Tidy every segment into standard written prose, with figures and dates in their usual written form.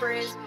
Frizz.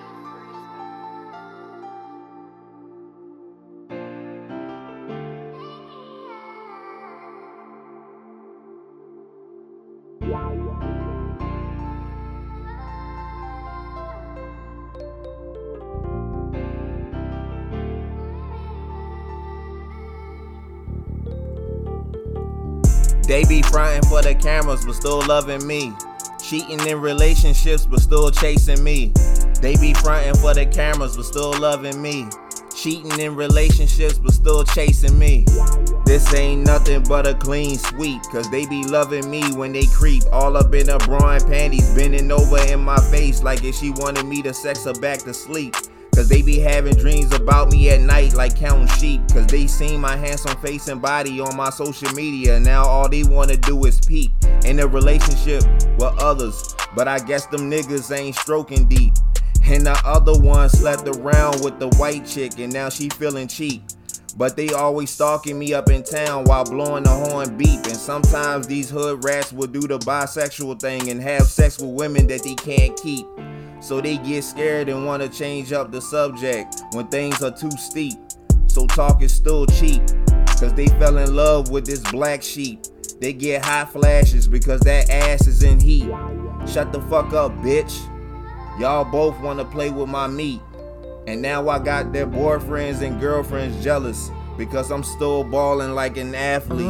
They be frontin' for the cameras, but still loving me. Cheating in relationships, but still chasing me. They be frontin' for the cameras, but still loving me. Cheating in relationships, but still chasing me. This ain't nothing but a clean sweep, cause they be loving me when they creep. All up in her bra and panties, bending over in my face like if she wanted me to sex her back to sleep. Cause they be having dreams about me at night like counting sheep. Cause they seen my handsome face and body on my social media. Now all they wanna do is peep in a relationship with others. But I guess them niggas ain't stroking deep. And the other one slept around with the white chick and now she feeling cheap. But they always stalking me up in town while blowing the horn beep. And sometimes these hood rats will do the bisexual thing and have sex with women that they can't keep. So they get scared and want to change up the subject when things are too steep. So talk is still cheap, cause they fell in love with this black sheep. They get hot flashes because that ass is in heat. Shut the fuck up, bitch. Y'all both want to play with my meat. And now I got their boyfriends and girlfriends jealous because I'm still ballin' like an athlete.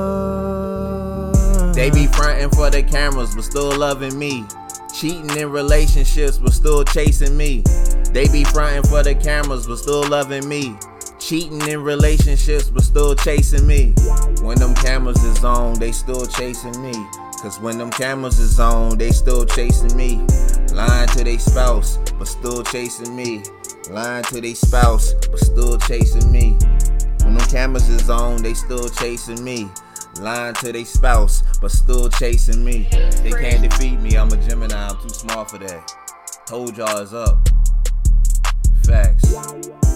They be frontin' for the cameras but still loving me. Cheating in relationships but still chasing me. They be frontin' for the cameras but still loving me. Cheating in relationships but still chasing me. When them cameras is on, they still chasing me. Cause when them cameras is on, they still chasing me. Lying to they spouse but still chasing me. Lying to they spouse but still chasing me. When them cameras is on, they still chasing me. Lying to they spouse, but still chasing me. They can't defeat me, I'm a Gemini, I'm too smart for that. Told y'all it's up. Facts.